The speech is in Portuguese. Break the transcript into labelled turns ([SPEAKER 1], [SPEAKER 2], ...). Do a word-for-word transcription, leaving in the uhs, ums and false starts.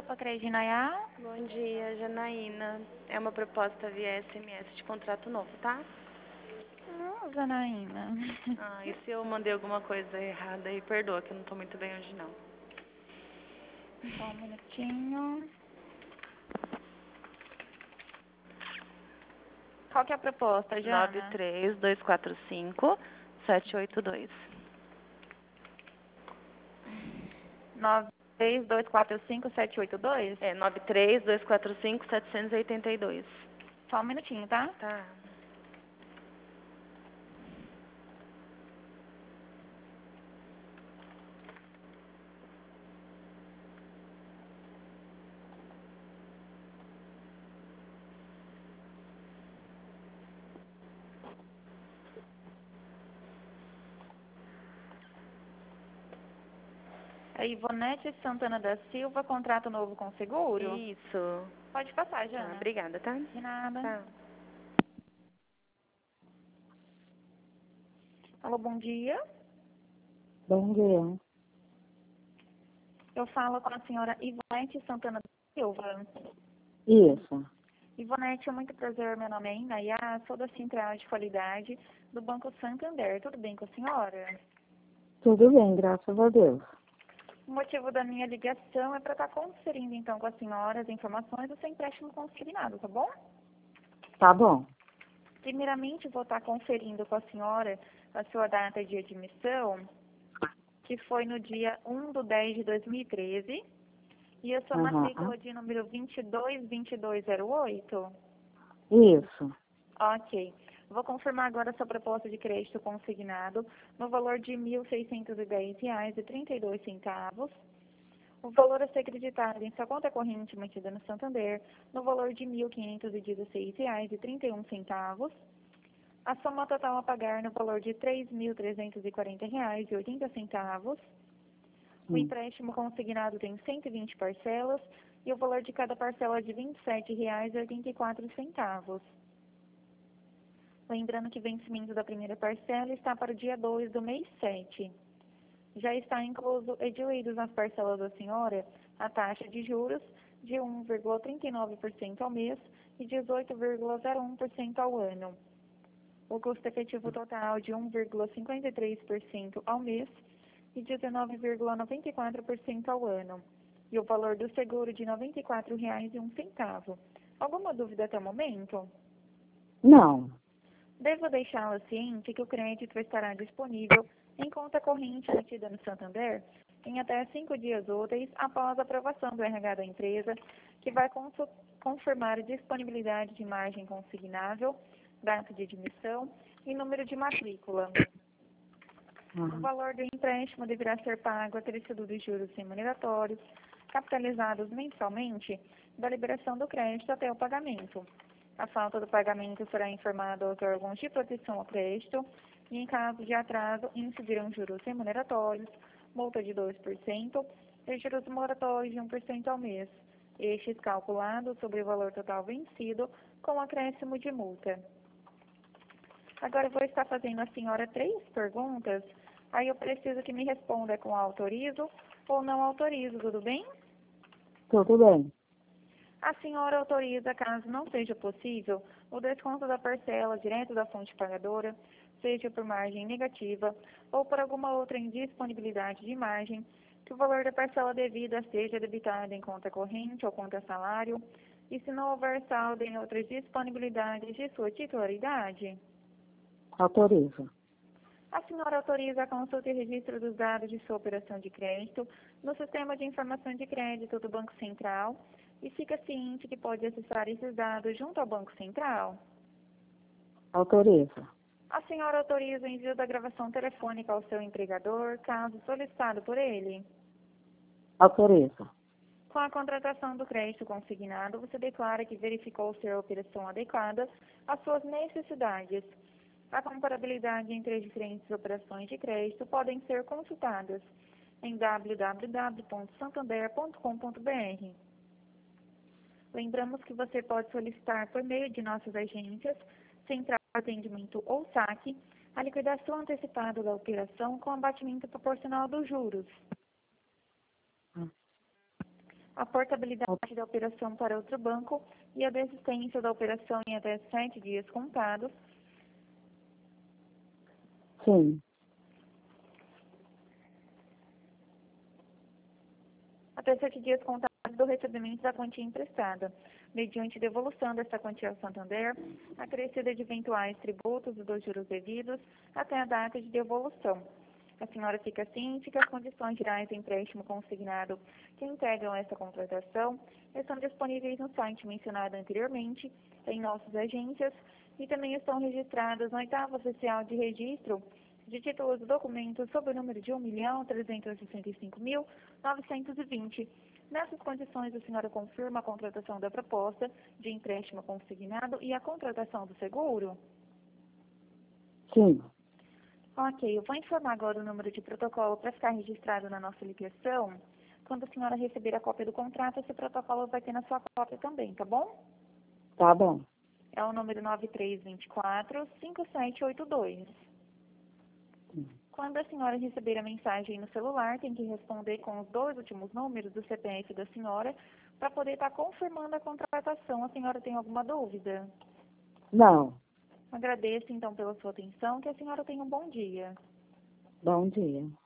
[SPEAKER 1] Opa, Credinaiá.
[SPEAKER 2] Bom dia, Janaína. É uma proposta via S M S de contrato novo, tá?
[SPEAKER 1] Não, Janaína.
[SPEAKER 2] Ah, e se eu mandei alguma coisa errada aí, perdoa, que eu não tô muito bem hoje, não.
[SPEAKER 1] Só um minutinho. Qual que é a proposta,
[SPEAKER 2] nove
[SPEAKER 1] Jana?
[SPEAKER 2] três dois quatro cinco sete oito dois.
[SPEAKER 1] nove três dois quatro cinco sete oito dois?
[SPEAKER 2] É, nove três dois quatro cinco sete oito dois.
[SPEAKER 1] Só um minutinho, tá?
[SPEAKER 2] Tá.
[SPEAKER 1] É Ivonete Santana da Silva, contrato novo com seguro?
[SPEAKER 2] Isso.
[SPEAKER 1] Pode passar,
[SPEAKER 2] Tá,
[SPEAKER 1] Jana.
[SPEAKER 2] obrigada, tá?
[SPEAKER 1] De nada.
[SPEAKER 2] Tá.
[SPEAKER 1] Alô, bom dia.
[SPEAKER 3] Bom dia.
[SPEAKER 1] Eu falo com a senhora Ivonete Santana da Silva.
[SPEAKER 3] Isso.
[SPEAKER 1] Ivonete, é muito prazer. Meu nome é Inayá, sou da Central de Qualidade do Banco Santander. Tudo bem com a senhora?
[SPEAKER 3] Tudo bem, graças a Deus.
[SPEAKER 1] O motivo da minha ligação é para estar conferindo, então, com a senhora as informações do seu empréstimo consignado, tá bom?
[SPEAKER 3] Tá bom.
[SPEAKER 1] Primeiramente, vou estar conferindo com a senhora a sua data de admissão, que foi no dia um de dez de dois mil e treze, e a sua
[SPEAKER 3] Aham.
[SPEAKER 1] matrícula de número vinte e dois vinte e dois zero oito.
[SPEAKER 3] Isso.
[SPEAKER 1] Ok. Vou confirmar agora a sua proposta de crédito consignado no valor de mil seiscentos e dez reais e trinta e dois centavos. O valor a ser acreditado em sua conta corrente mantida no Santander no valor de mil quinhentos e dezesseis reais e trinta e um centavos. A soma total a pagar no valor de três mil trezentos e quarenta reais e oitenta centavos. O
[SPEAKER 3] Hum.
[SPEAKER 1] empréstimo consignado tem cento e vinte parcelas e o valor de cada parcela é de vinte e sete reais e oitenta e quatro centavos. Lembrando que o vencimento da primeira parcela está para o dia dois do mês sete. Já está incluso e diluídos nas parcelas da senhora a taxa de juros de um vírgula trinta e nove por cento ao mês e dezoito vírgula zero um por cento ao ano. O custo efetivo total de um vírgula cinquenta e três por cento ao mês e dezenove vírgula noventa e quatro por cento ao ano. E o valor do seguro de noventa e quatro reais e um centavo. Alguma dúvida até o momento?
[SPEAKER 3] Não.
[SPEAKER 1] Devo deixá-la ciente que o crédito estará disponível em conta corrente emitida no Santander em até cinco dias úteis após a aprovação do R H da empresa, que vai confirmar a disponibilidade de margem consignável, data de admissão e número de matrícula. O valor do empréstimo deverá ser pago acrescido dos juros remuneratórios, capitalizados mensalmente, da liberação do crédito até o pagamento. A falta do pagamento será informada aos órgãos de proteção ao crédito e, em caso de atraso, incidirão juros remuneratórios, multa de dois por cento e juros moratórios de um por cento ao mês, estes calculados sobre o valor total vencido com acréscimo de multa. Agora eu vou estar fazendo à senhora três perguntas, aí eu preciso que me responda com autorizo ou não autorizo, tudo bem?
[SPEAKER 3] Tudo bem.
[SPEAKER 1] A senhora autoriza, caso não seja possível, o desconto da parcela direto da fonte pagadora, seja por margem negativa ou por alguma outra indisponibilidade de margem, que o valor da parcela devida seja debitado em conta corrente ou conta salário, e se não houver saldo em outras disponibilidades de sua titularidade.
[SPEAKER 3] Autorizo.
[SPEAKER 1] A senhora autoriza a consulta e registro dos dados de sua operação de crédito no Sistema de Informação de Crédito do Banco Central e fica ciente que pode acessar esses dados junto ao Banco Central?
[SPEAKER 3] Autorizo.
[SPEAKER 1] A senhora autoriza o envio da gravação telefônica ao seu empregador, caso solicitado por ele?
[SPEAKER 3] Autorizo.
[SPEAKER 1] Com a contratação do crédito consignado, você declara que verificou ser a operação adequada às suas necessidades. A comparabilidade entre as diferentes operações de crédito podem ser consultadas em w w w ponto santander ponto com ponto b r. Lembramos que você pode solicitar por meio de nossas agências, Central de Atendimento ou saque, a liquidação antecipada da operação com abatimento proporcional dos juros. a portabilidade da operação para outro banco e a desistência da operação em até sete dias contados.
[SPEAKER 3] Sim.
[SPEAKER 1] Até sete dias contados do recebimento da quantia emprestada, mediante devolução desta quantia ao Santander, acrescida de eventuais tributos e dos juros devidos até a data de devolução. A senhora fica ciente que as condições gerais do empréstimo consignado que integram esta contratação estão disponíveis no site mencionado anteriormente, em nossas agências, e também estão registradas no oitavo oficial de registro de títulos e documentos sob o número de um milhão trezentos e sessenta e cinco mil novecentos e vinte. Nessas condições, a senhora confirma a contratação da proposta de empréstimo consignado e a contratação do seguro?
[SPEAKER 3] Sim.
[SPEAKER 1] Ok, eu vou informar agora o número de protocolo para ficar registrado na nossa ligação. Quando a senhora receber a cópia do contrato, esse protocolo vai ter na sua cópia também, tá bom?
[SPEAKER 3] Tá bom.
[SPEAKER 1] É o número nove três dois quatro, cinco sete oito dois. Quando a senhora receber a mensagem no celular, tem que responder com os dois últimos números do C P F da senhora para poder estar confirmando a contratação. A senhora tem alguma dúvida?
[SPEAKER 3] Não.
[SPEAKER 1] Agradeço, então, pela sua atenção. Que a senhora tenha um bom dia.
[SPEAKER 3] Bom dia.